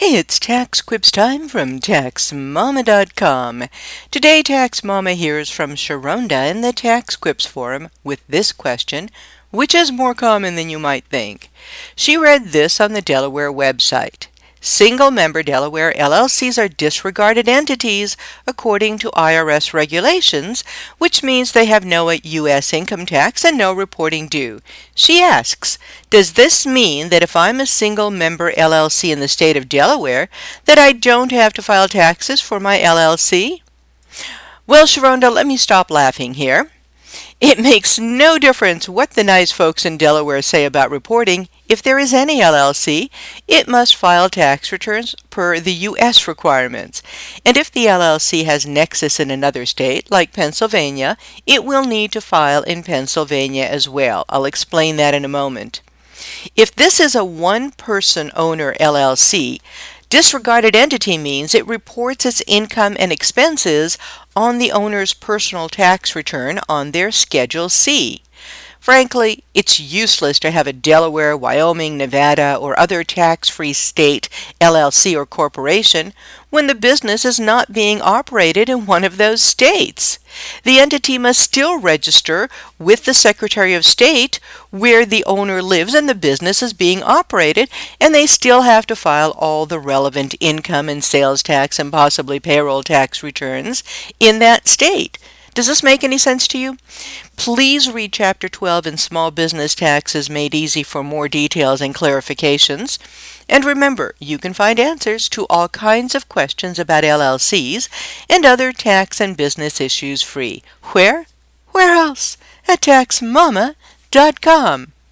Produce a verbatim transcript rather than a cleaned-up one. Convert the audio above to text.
It's Tax Quips time from Tax Mama dot com. Today, Tax Mama hears from Sharonda in the Tax Quips forum with this question, which is more common than you might think. She read this on the Delaware website. Single-member Delaware L L Cs are disregarded entities according to I R S regulations, which means they have no U S income tax and no reporting due. She asks, does this mean that if I'm a single-member L L C in the state of Delaware, that I don't have to file taxes for my L L C? Well, Sharonda, let me stop laughing here. It makes no difference what the nice folks in Delaware say about reporting. If there is any L L C, it must file tax returns per the U S requirements. And if the L L C has nexus in another state, like Pennsylvania, it will need to file in Pennsylvania as well. I'll explain that in a moment. If this is a one-person owner L L C, disregarded entity means it reports its income and expenses on the owner's personal tax return on their Schedule C. Frankly, it's useless to have a Delaware, Wyoming, Nevada, or other tax-free state L L C or corporation when the business is not being operated in one of those states. The entity must still register with the Secretary of State where the owner lives and the business is being operated, and they still have to file all the relevant income and sales tax and possibly payroll tax returns in that state. Does this make any sense to you? Please read Chapter twelve in Small Business Taxes Made Easy for more details and clarifications. And remember, you can find answers to all kinds of questions about L L Cs and other tax and business issues free. Where? Where else? At Tax Mama dot com.